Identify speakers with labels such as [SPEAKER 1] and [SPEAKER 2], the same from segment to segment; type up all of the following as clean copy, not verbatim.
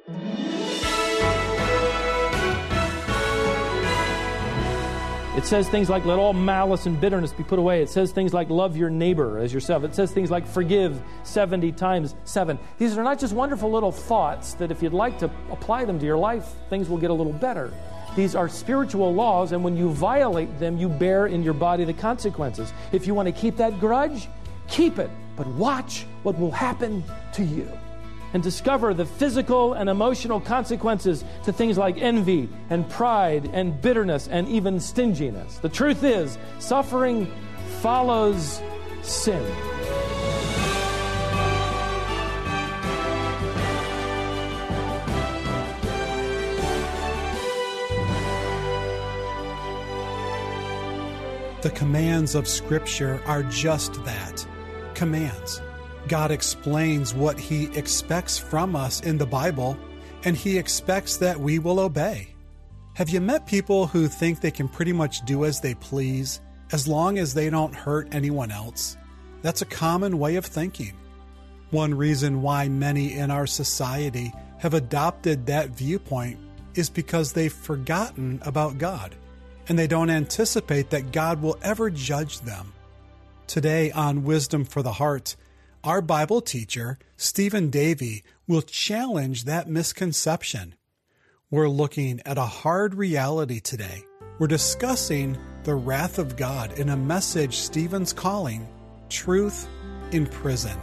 [SPEAKER 1] It says things like, let all malice and bitterness be put away. It says things like, love your neighbor as yourself. It says things like, forgive 70 times 7. These are not just wonderful little thoughts that if you'd like to apply them to your life, things will get a little better. These are spiritual laws, and when you violate them, you bear in your body the consequences. If you want to keep that grudge, keep it, but watch what will happen to you. And discover the physical and emotional consequences to things like envy and pride and bitterness and even stinginess. The truth is, suffering follows sin.
[SPEAKER 2] The commands of Scripture are just that, commands. God explains what He expects from us in the Bible, and He expects that we will obey. Have you met people who think they can pretty much do as they please, as long as they don't hurt anyone else? That's a common way of thinking. One reason why many in our society have adopted that viewpoint is because they've forgotten about God, and they don't anticipate that God will ever judge them. Today on Wisdom for the Heart, our Bible teacher, Stephen Davey, will challenge that misconception. We're looking at a hard reality today. We're discussing the wrath of God in a message Stephen's calling Truth Imprisoned.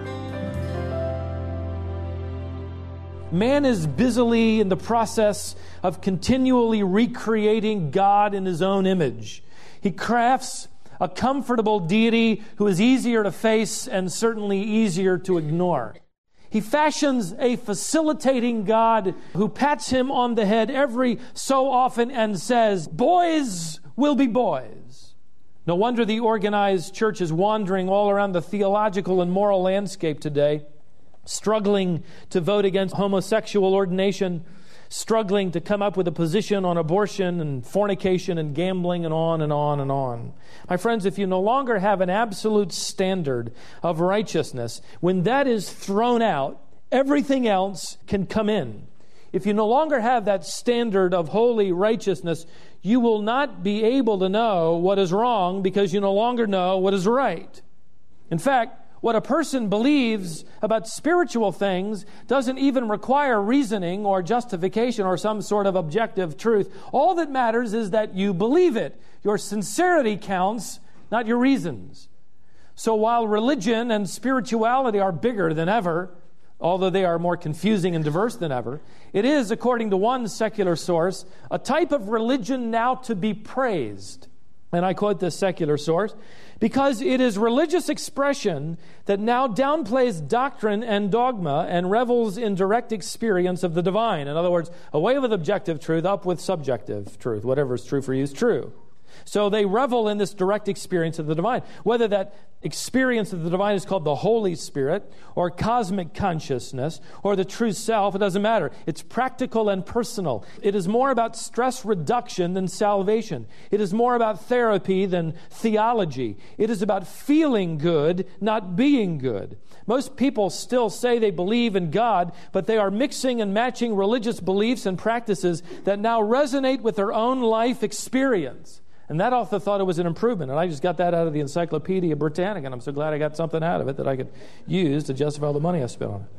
[SPEAKER 1] Man is busily in the process of continually recreating God in his own image. He crafts a comfortable deity who is easier to face and certainly easier to ignore. He fashions a facilitating God who pats him on the head every so often and says, "Boys will be boys." No wonder the organized church is wandering all around the theological and moral landscape today, struggling to vote against homosexual ordination, struggling to come up with a position on abortion and fornication and gambling and on and on and on. My friends, if you no longer have an absolute standard of righteousness, when that is thrown out, everything else can come in. If you no longer have that standard of holy righteousness, you will not be able to know what is wrong because you no longer know what is right. In fact, what a person believes about spiritual things doesn't even require reasoning or justification or some sort of objective truth. All that matters is that you believe it. Your sincerity counts, not your reasons. So while religion and spirituality are bigger than ever, although they are more confusing and diverse than ever, it is, according to one secular source, a type of religion now to be praised. And I quote this secular source, because it is religious expression that now downplays doctrine and dogma and revels in direct experience of the divine. In other words, away with objective truth, up with subjective truth. Whatever is true for you is true. So they revel in this direct experience of the divine. Whether that experience of the divine is called the Holy Spirit or cosmic consciousness or the true self, it doesn't matter. It's practical and personal. It is more about stress reduction than salvation. It is more about therapy than theology. It is about feeling good, not being good. Most people still say they believe in God, but they are mixing and matching religious beliefs and practices that now resonate with their own life experience. And that author thought it was an improvement. And I just got that out of the Encyclopedia Britannica, and I'm so glad I got something out of it that I could use to justify all the money I spent on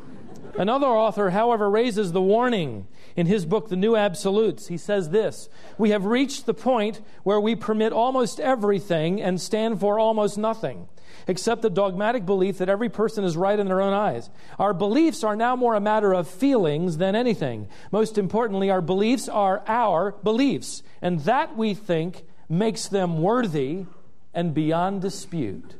[SPEAKER 1] it. Another author, however, raises the warning in his book, The New Absolutes. He says this: we have reached the point where we permit almost everything and stand for almost nothing, except the dogmatic belief that every person is right in their own eyes. Our beliefs are now more a matter of feelings than anything. Most importantly, our beliefs are our beliefs, and that, we think, makes them worthy and beyond dispute.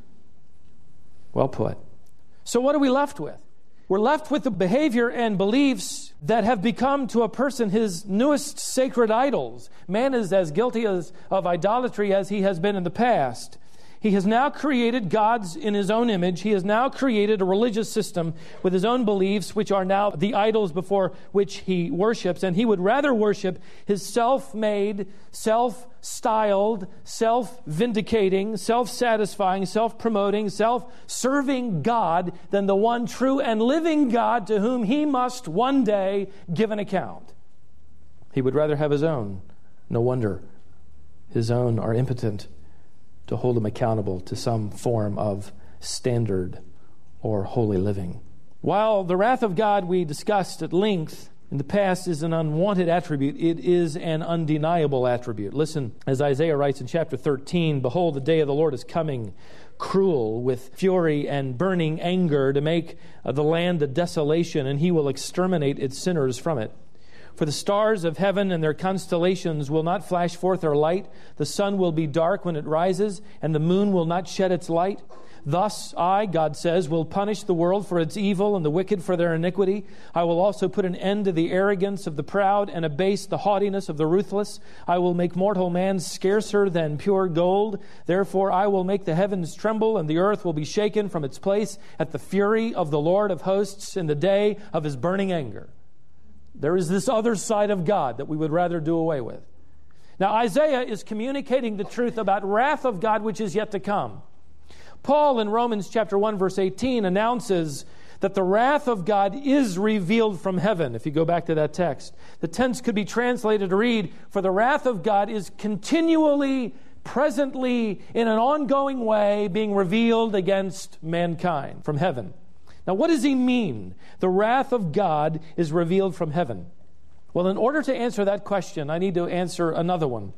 [SPEAKER 1] Well put. So what are we left with? We're left with the behavior and beliefs that have become to a person his newest sacred idols. Man is as guilty of idolatry as he has been in the past. He has now created gods in his own image. He has now created a religious system with his own beliefs, which are now the idols before which he worships. And he would rather worship his self-made, self-styled, self-vindicating, self-satisfying, self-promoting, self-serving God than the one true and living God to whom he must one day give an account. He would rather have his own. No wonder his own are impotent to hold him accountable to some form of standard or holy living. While the wrath of God we discussed at length in the past is an unwanted attribute, it is an undeniable attribute. Listen, as Isaiah writes in chapter 13, "Behold, the day of the Lord is coming, cruel, with fury and burning anger, to make the land a desolation, and he will exterminate its sinners from it. For the stars of heaven and their constellations will not flash forth their light. The sun will be dark when it rises, and the moon will not shed its light. Thus I, God says, will punish the world for its evil and the wicked for their iniquity. I will also put an end to the arrogance of the proud and abase the haughtiness of the ruthless. I will make mortal man scarcer than pure gold. Therefore I will make the heavens tremble, and the earth will be shaken from its place at the fury of the Lord of hosts in the day of his burning anger." There is this other side of God that we would rather do away with. Now, Isaiah is communicating the truth about wrath of God which is yet to come. Paul in Romans chapter 1, verse 18 announces that the wrath of God is revealed from heaven. If you go back to that text, the tense could be translated to read, "For the wrath of God is continually, presently, in an ongoing way being revealed against mankind from heaven." Now, what does he mean? The wrath of God is revealed from heaven. Well, in order to answer that question, I need to answer another one.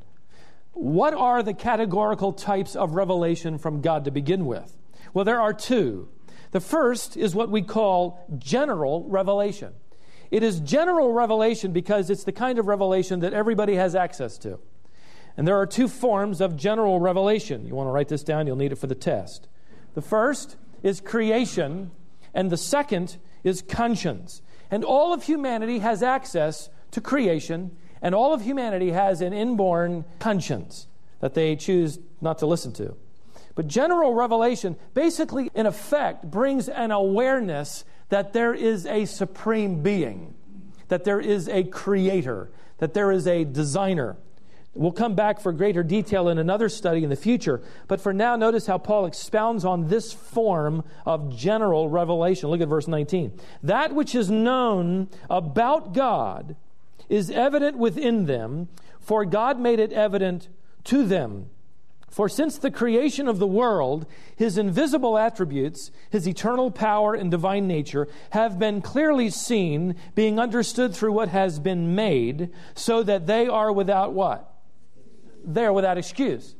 [SPEAKER 1] What are the categorical types of revelation from God to begin with? Well, there are two. The first is what we call general revelation. It is general revelation because it's the kind of revelation that everybody has access to. And there are two forms of general revelation. You want to write this down, you'll need it for the test. The first is creation, and the second is conscience. And all of humanity has access to creation, and all of humanity has an inborn conscience that they choose not to listen to. But general revelation basically, in effect, brings an awareness that there is a supreme being, that there is a creator, that there is a designer. We'll come back for greater detail in another study in the future. But for now, notice how Paul expounds on this form of general revelation. Look at verse 19. "That which is known about God is evident within them, for God made it evident to them. For since the creation of the world, his invisible attributes, his eternal power and divine nature, have been clearly seen, being understood through what has been made, so that they are without" what? They're without excuse.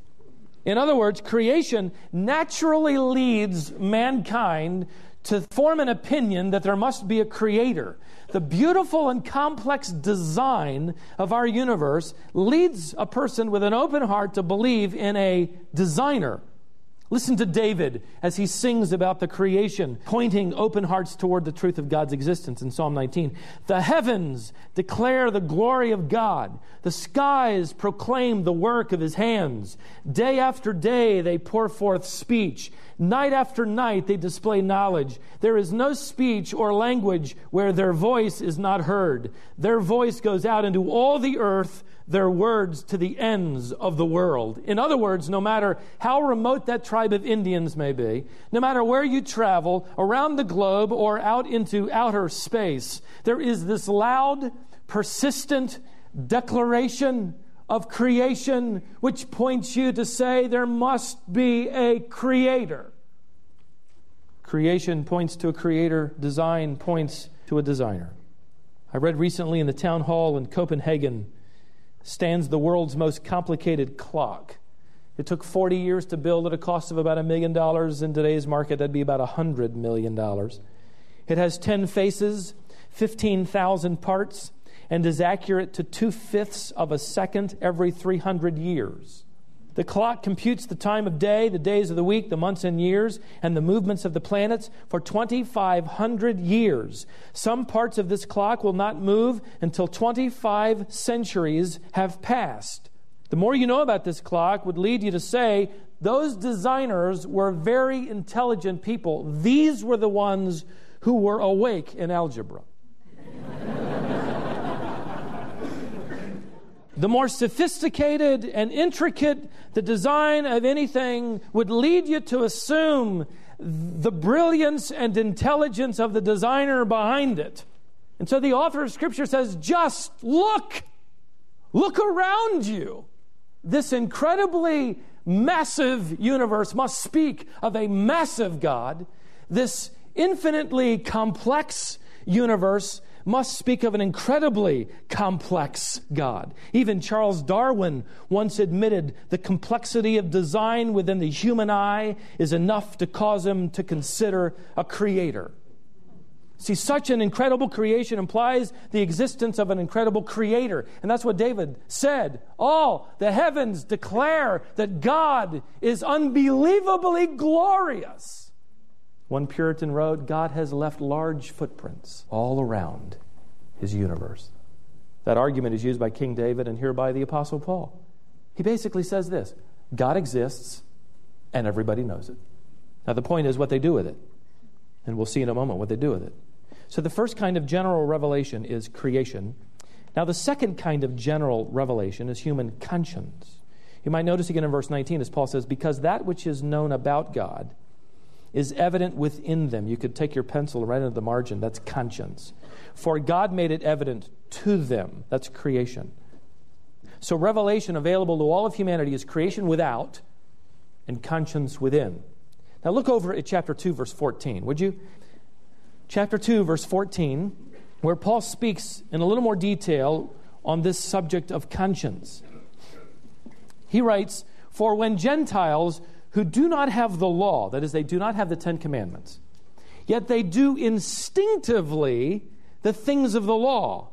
[SPEAKER 1] In other words, creation naturally leads mankind to form an opinion that there must be a creator. The beautiful and complex design of our universe leads a person with an open heart to believe in a designer. Listen to David as he sings about the creation, pointing open hearts toward the truth of God's existence in Psalm 19. "The heavens declare the glory of God. The skies proclaim the work of his hands. Day after day they pour forth speech. Night after night they display knowledge. There is no speech or language where their voice is not heard. Their voice goes out into all the earth, their words to the ends of the world." In other words, no matter how remote that tribe of Indians may be, no matter where you travel, around the globe or out into outer space, there is this loud, persistent declaration of creation which points you to say there must be a creator. Creation points to a creator. Design points to a designer. I read recently in the town hall in Copenhagen stands the world's most complicated clock. It took 40 years to build at a cost of about $1 million. In today's market, that'd be about $100 million. It has 10 faces, 15,000 parts, and is accurate to 2/5 of a second every 300 years. The clock computes the time of day, the days of the week, the months and years, and the movements of the planets for 2,500 years. Some parts of this clock will not move until 25 centuries have passed. The more you know about this clock would lead you to say those designers were very intelligent people. These were the ones who were awake in algebra. The more sophisticated and intricate the design of anything would lead you to assume the brilliance and intelligence of the designer behind it. And so the author of Scripture says, just look. Look around you. This incredibly massive universe must speak of a massive God. This infinitely complex universe must speak of an incredibly complex God. Even Charles Darwin once admitted the complexity of design within the human eye is enough to cause him to consider a creator. See, such an incredible creation implies the existence of an incredible creator. And that's what David said. All the heavens declare that God is unbelievably glorious. One Puritan wrote, God has left large footprints all around his universe. That argument is used by King David and here by the Apostle Paul. He basically says this: God exists and everybody knows it. Now the point is what they do with it. And we'll see in a moment what they do with it. So the first kind of general revelation is creation. Now the second kind of general revelation is human conscience. You might notice again in verse 19 as Paul says, because that which is known about God is evident within them. You could take your pencil and write into the margin. That's conscience. For God made it evident to them. That's creation. So revelation available to all of humanity is creation without and conscience within. Now look over at chapter 2, verse 14, would you? Chapter 2, verse 14, where Paul speaks in a little more detail on this subject of conscience. He writes, for when Gentiles who do not have the law, that is, they do not have the Ten Commandments, yet they do instinctively the things of the law.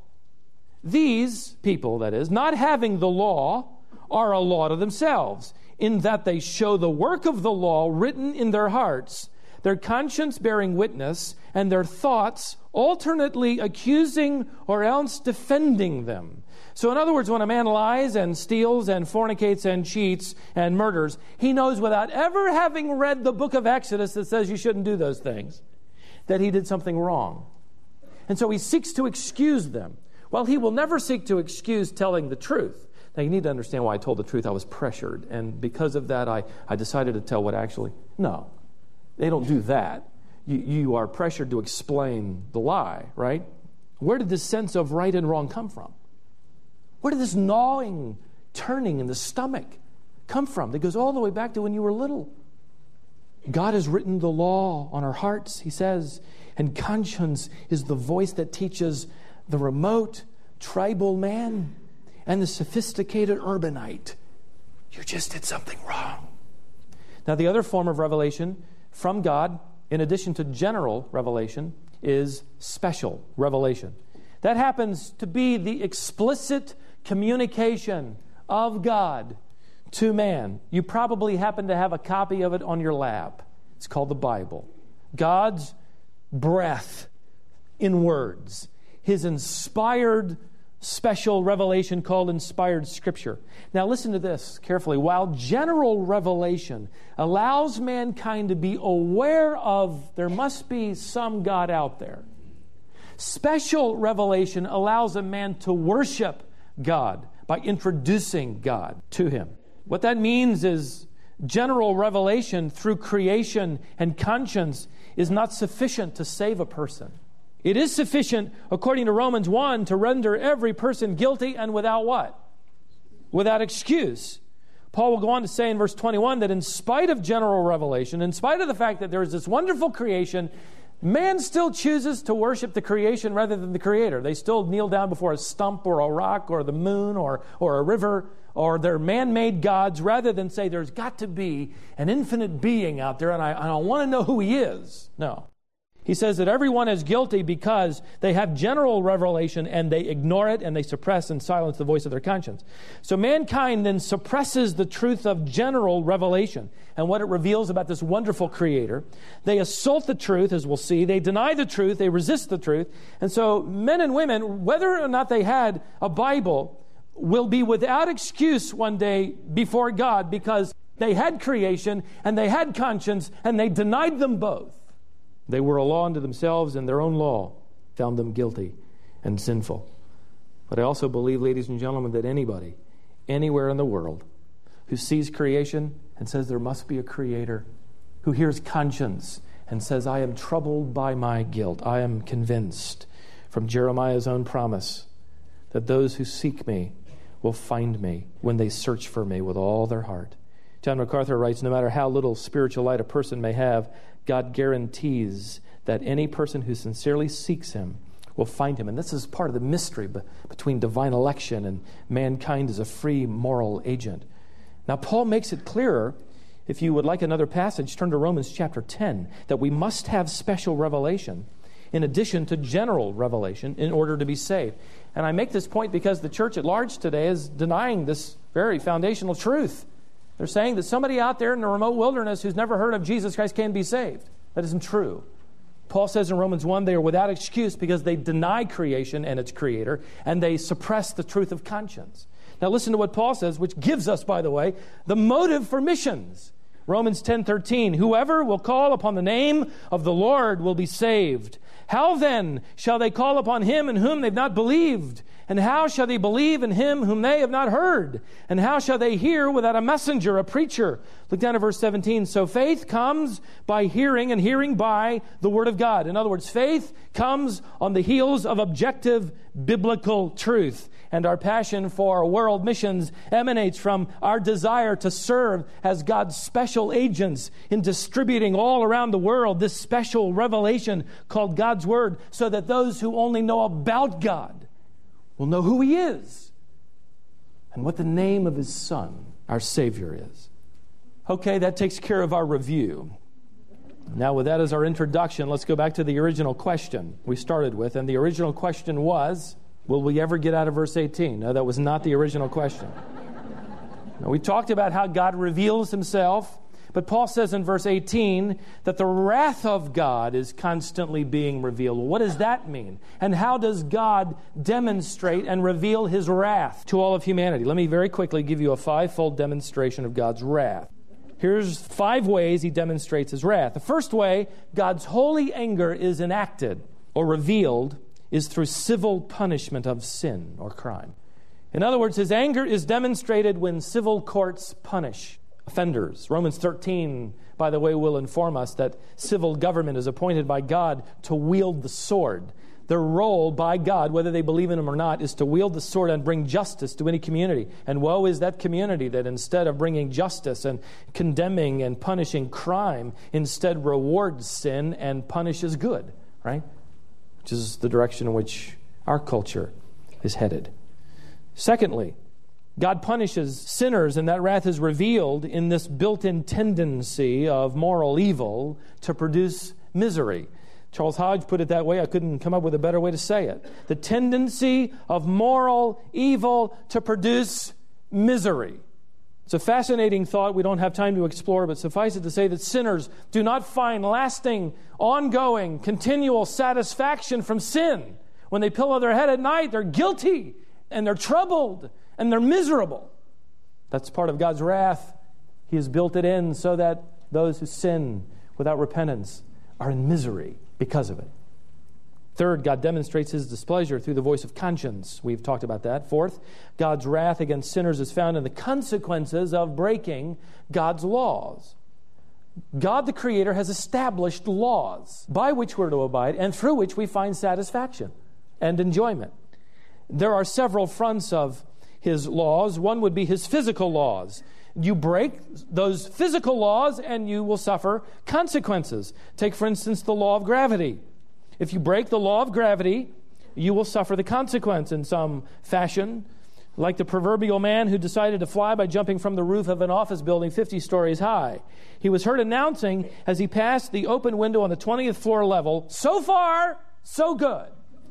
[SPEAKER 1] These people, that is, not having the law, are a law to themselves, in that they show the work of the law written in their hearts, their conscience bearing witness, and their thoughts alternately accusing or else defending them. So in other words, when a man lies and steals and fornicates and cheats and murders, he knows without ever having read the book of Exodus that says you shouldn't do those things, that he did something wrong. And so he seeks to excuse them. Well, he will never seek to excuse telling the truth. Now, you need to understand why I told the truth. I was pressured, and because of that, I decided to tell what actually... No, they don't do that. You are pressured to explain the lie, right? Where did this sense of right and wrong come from? Where did this gnawing, turning in the stomach come from? That goes all the way back to when you were little. God has written the law on our hearts, he says, and conscience is the voice that teaches the remote tribal man and the sophisticated urbanite, you just did something wrong. Now, the other form of revelation from God, in addition to general revelation, is special revelation. That happens to be the explicit communication of God to man. You probably happen to have a copy of it on your lap. It's called the Bible. God's breath in words. His inspired special revelation called inspired Scripture. Now listen to this carefully. While general revelation allows mankind to be aware of there must be some God out there, special revelation allows a man to worship God by introducing God to him. What that means is general revelation through creation and conscience is not sufficient to save a person. It is sufficient, according to Romans 1, to render every person guilty and without what? Without excuse. Paul will go on to say in verse 21 that in spite of general revelation, in spite of the fact that there is this wonderful creation, man still chooses to worship the creation rather than the Creator. They still kneel down before a stump or a rock or the moon or a river or their man-made gods rather than say there's got to be an infinite being out there and I want to know who He is. No. He says that everyone is guilty because they have general revelation and they ignore it and they suppress and silence the voice of their conscience. So mankind then suppresses the truth of general revelation and what it reveals about this wonderful Creator. They assault the truth, as we'll see. They deny the truth. They resist the truth. And so men and women, whether or not they had a Bible, will be without excuse one day before God because They had creation and they had conscience, and they denied them both. They were a law unto themselves, and their own law found them guilty and sinful. But I also believe, ladies and gentlemen, that anybody, anywhere in the world, who sees creation and says there must be a creator, who hears conscience and says, I am troubled by my guilt, I am convinced from Jeremiah's own promise that those who seek me will find me when they search for me with all their heart. John MacArthur writes, no matter how little spiritual light a person may have, God guarantees that any person who sincerely seeks him will find him. And this is part of the mystery between divine election and mankind as a free moral agent. Now, Paul makes it clearer. If you would like another passage, turn to Romans chapter 10, that we must have special revelation in addition to general revelation in order to be saved. And I make this point because the church at large today is denying this very foundational truth. They're saying that somebody out there in the remote wilderness who's never heard of Jesus Christ can be saved. That isn't true. Paul says in Romans 1, they are without excuse because they deny creation and its creator, and they suppress the truth of conscience. Now listen to what Paul says, which gives us, by the way, the motive for missions. Romans 10:13, whoever will call upon the name of the Lord will be saved. How then shall they call upon him in whom they've not believed? And how shall they believe in him whom they have not heard? And how shall they hear without a messenger, a preacher? Look down at verse 17. So faith comes by hearing, and hearing by the word of God. In other words, faith comes on the heels of objective biblical truth. And our passion for world missions emanates from our desire to serve as God's special agents in distributing all around the world this special revelation called God's Word, so that those who only know about God will know who He is and what the name of His Son, our Savior, is. Okay, that takes care of our review. Now, with that as our introduction, let's go back to the original question we started with. And the original question was, will we ever get out of verse 18? No, that was not the original question. Now, we talked about how God reveals Himself, but Paul says in verse 18 that the wrath of God is constantly being revealed. Well, what does that mean? And how does God demonstrate and reveal His wrath to all of humanity? Let me very quickly give you a five-fold demonstration of God's wrath. Here's 5 ways He demonstrates His wrath. The first way God's holy anger is enacted or revealed is through civil punishment of sin or crime. In other words, His anger is demonstrated when civil courts punish offenders. Romans 13, by the way, will inform us that civil government is appointed by God to wield the sword. Their role by God, whether they believe in Him or not, is to wield the sword and bring justice to any community. And woe is that community that instead of bringing justice and condemning and punishing crime, instead rewards sin and punishes good, right? Which is the direction in which our culture is headed. Secondly, God punishes sinners, and that wrath is revealed in this built-in tendency of moral evil to produce misery. Charles Hodge put it that way. I couldn't come up with a better way to say it. The tendency of moral evil to produce misery. It's a fascinating thought we don't have time to explore, but suffice it to say that sinners do not find lasting, ongoing, continual satisfaction from sin. When they pillow their head at night, they're guilty, and they're troubled, and they're miserable. That's part of God's wrath. He has built it in so that those who sin without repentance are in misery because of it. Third, God demonstrates His displeasure through the voice of conscience. We've talked about that. Fourth, God's wrath against sinners is found in the consequences of breaking God's laws. God the Creator has established laws by which we're to abide and through which we find satisfaction and enjoyment. There are several fronts of His laws. One would be His physical laws. You break those physical laws and you will suffer consequences. Take, for instance, the law of gravity. If you break the law of gravity, you will suffer the consequence in some fashion. Like the proverbial man who decided to fly by jumping from the roof of an office building 50 stories high. He was heard announcing as he passed the open window on the 20th floor level, "So far, so good."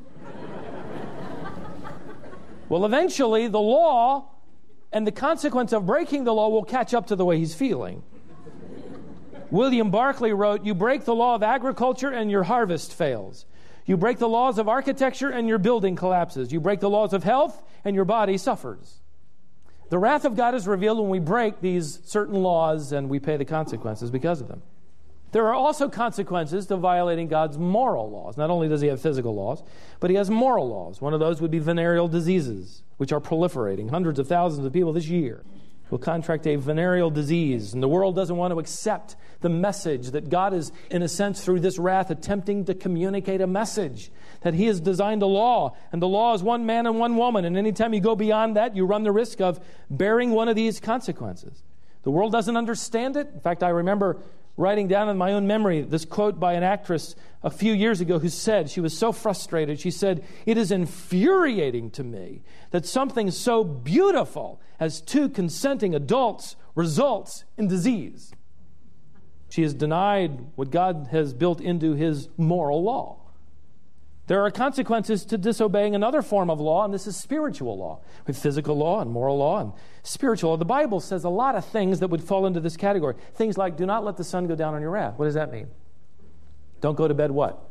[SPEAKER 1] Well, eventually, the law and the consequence of breaking the law will catch up to the way he's feeling. William Barclay wrote, "You break the law of agriculture and your harvest fails. You break the laws of architecture and your building collapses. You break the laws of health and your body suffers." The wrath of God is revealed when we break these certain laws and we pay the consequences because of them. There are also consequences to violating God's moral laws. Not only does he have physical laws, but he has moral laws. One of those would be venereal diseases, which are proliferating. Hundreds of thousands of people this year will contract a venereal disease, and the world doesn't want to accept the message that God is, in a sense, through this wrath, attempting to communicate a message, that he has designed a law, and the law is one man and one woman, and anytime you go beyond that, you run the risk of bearing one of these consequences. The world doesn't understand it. In fact, I remember writing down in my own memory this quote by an actress a few years ago who said, she was so frustrated, she said, "It is infuriating to me that something so beautiful as two consenting adults results in disease." She has denied what God has built into his moral law. There are consequences to disobeying another form of law, and this is spiritual law. We have physical law and moral law and spiritual law. The Bible says a lot of things that would fall into this category. Things like, do not let the sun go down on your wrath. What does that mean? Don't go to bed what?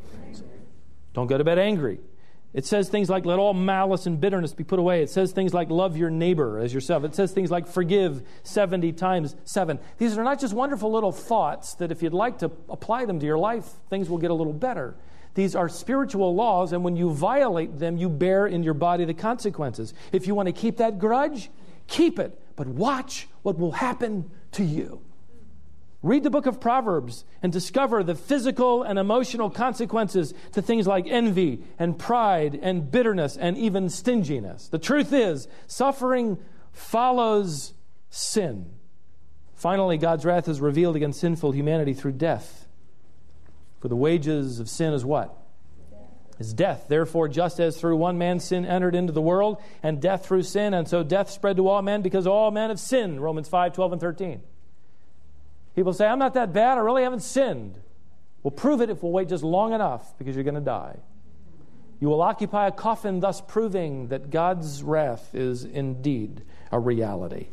[SPEAKER 1] Don't go to bed angry. It says things like, let all malice and bitterness be put away. It says things like, love your neighbor as yourself. It says things like, forgive 70 times 7. These are not just wonderful little thoughts that if you'd like to apply them to your life, things will get a little better. These are spiritual laws, and when you violate them, you bear in your body the consequences. If you want to keep that grudge, keep it, but watch what will happen to you. Read the book of Proverbs and discover the physical and emotional consequences to things like envy and pride and bitterness and even stinginess. The truth is, suffering follows sin. Finally, God's wrath is revealed against sinful humanity through death. For the wages of sin is what? Is death. Therefore, just as through one man sin entered into the world, and death through sin, and so death spread to all men because all men have sinned. Romans 5:12 and 13. People say, I'm not that bad, I really haven't sinned. We'll prove it if we'll wait just long enough, because you're going to die. You will occupy a coffin, thus proving that God's wrath is indeed a reality.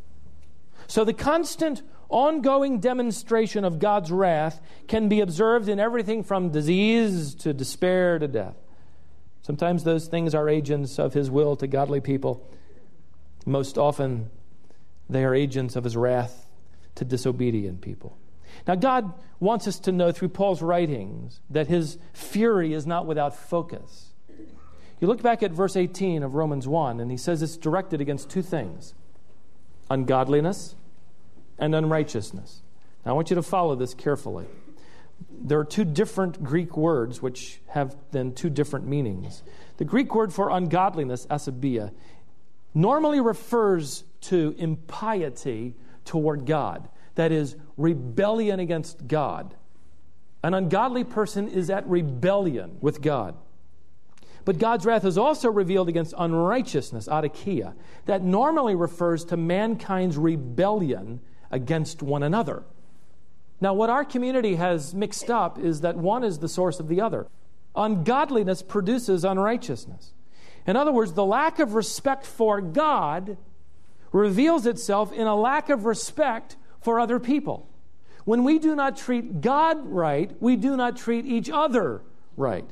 [SPEAKER 1] So the constant ongoing demonstration of God's wrath can be observed in everything from disease to despair to death. Sometimes those things are agents of his will to godly people. Most often they are agents of his wrath to disobedient people. Now God wants us to know through Paul's writings that his fury is not without focus. You look back at verse 18 of Romans 1, and he says it's directed against two things: ungodliness and unrighteousness. Now I want you to follow this carefully. There are two different Greek words which have then two different meanings. The Greek word for ungodliness, asabia, normally refers to impiety toward God. That is, rebellion against God. An ungodly person is at rebellion with God. But God's wrath is also revealed against unrighteousness, adikia. That normally refers to mankind's rebellion against one another. Now, what our community has mixed up is that one is the source of the other. Ungodliness produces unrighteousness. In other words, the lack of respect for God reveals itself in a lack of respect for other people. When we do not treat God right, we do not treat each other right.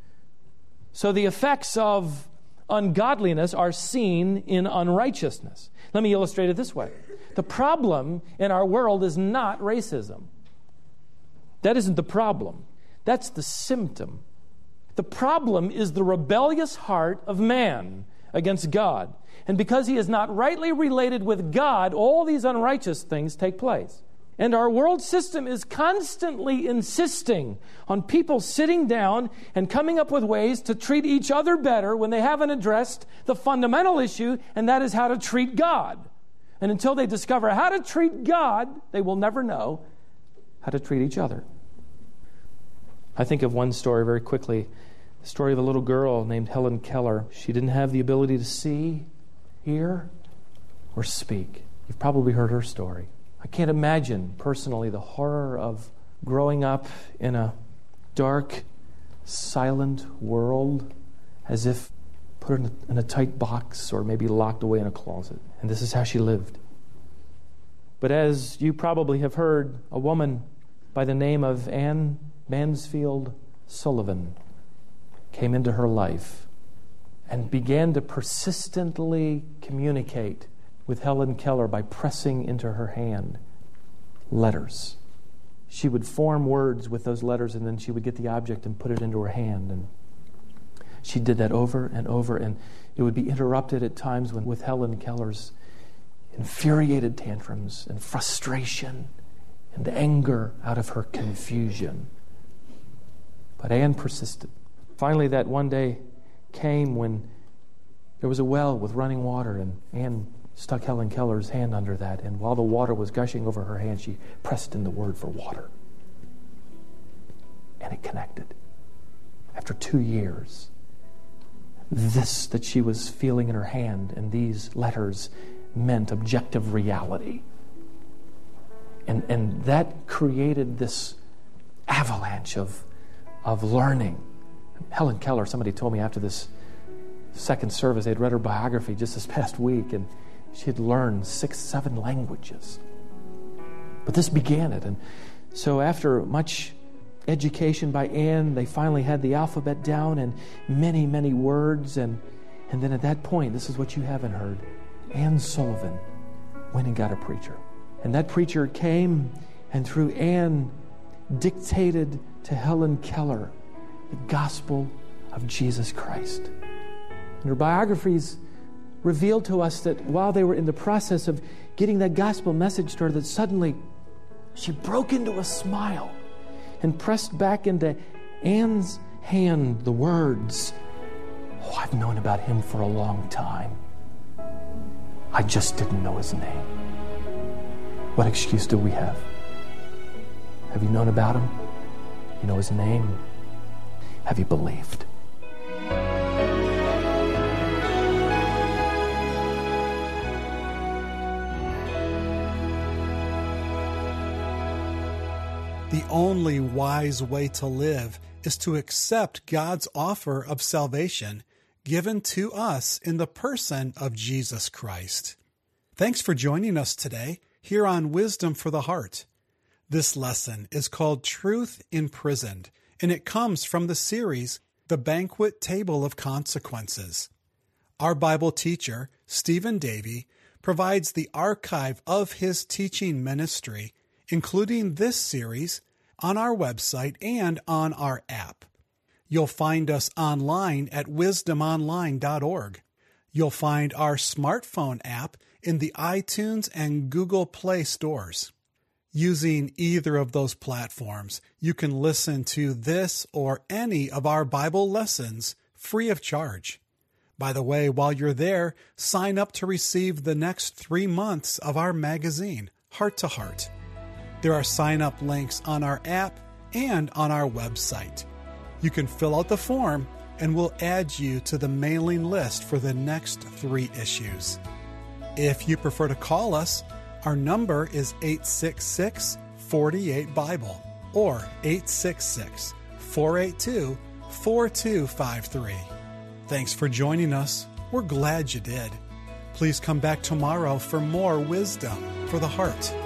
[SPEAKER 1] So the effects of ungodliness are seen in unrighteousness. Let me illustrate it this way. The problem in our world is not racism. That isn't the problem. That's the symptom. The problem is the rebellious heart of man against God. And because he is not rightly related with God, all these unrighteous things take place. And our world system is constantly insisting on people sitting down and coming up with ways to treat each other better when they haven't addressed the fundamental issue, and that is how to treat God. And until they discover how to treat God, they will never know how to treat each other. I think of one story very quickly, the story of a little girl named Helen Keller. She didn't have the ability to see, hear, or speak. You've probably heard her story. I can't imagine personally the horror of growing up in a dark, silent world, as if put in a tight box or maybe locked away in a closet. And this is how she lived. But as you probably have heard, a woman by the name of Anne Mansfield Sullivan came into her life and began to persistently communicate with Helen Keller by pressing into her hand letters. She would form words with those letters, and then she would get the object and put it into her hand. And she did that over and over, and it would be interrupted at times with Helen Keller's infuriated tantrums and frustration and anger out of her confusion. But Anne persisted. Finally, that one day came when there was a well with running water, and Anne stuck Helen Keller's hand under that, and while the water was gushing over her hand, she pressed in the word for water. And it connected. After 2 years, this that she was feeling in her hand and these letters meant objective reality. And that created this avalanche of learning. Helen Keller, somebody told me after this second service, they'd read her biography just this past week, and she had learned 6-7 languages. But this began it. And so after much education by Anne, they finally had the alphabet down and many, many words. And then at that point, this is what you haven't heard, Anne Sullivan went and got a preacher. And that preacher came and through Anne dictated to Helen Keller the gospel of Jesus Christ. And her biographies revealed to us that while they were in the process of getting that gospel message to her, that suddenly she broke into a smile and pressed back into Anne's hand the words, "Oh, I've known about him for a long time. I just didn't know his name." What excuse do we have? Have you known about him? You know his name? Have you believed?
[SPEAKER 2] The only wise way to live is to accept God's offer of salvation given to us in the person of Jesus Christ. Thanks for joining us today here on Wisdom for the Heart. This lesson is called Truth Imprisoned, and it comes from the series, The Banquet Table of Consequences. Our Bible teacher, Stephen Davey, provides the archive of his teaching ministry, including this series, on our website and on our app. You'll find us online at wisdomonline.org. You'll find our smartphone app in the iTunes and Google Play stores. Using either of those platforms, you can listen to this or any of our Bible lessons free of charge. By the way, while you're there, sign up to receive the next 3 months of our magazine, Heart to Heart. There are sign-up links on our app and on our website. You can fill out the form, and we'll add you to the mailing list for the next 3 issues. If you prefer to call us, our number is 866-48-BIBLE or 866-482-4253. Thanks for joining us. We're glad you did. Please come back tomorrow for more Wisdom for the Heart.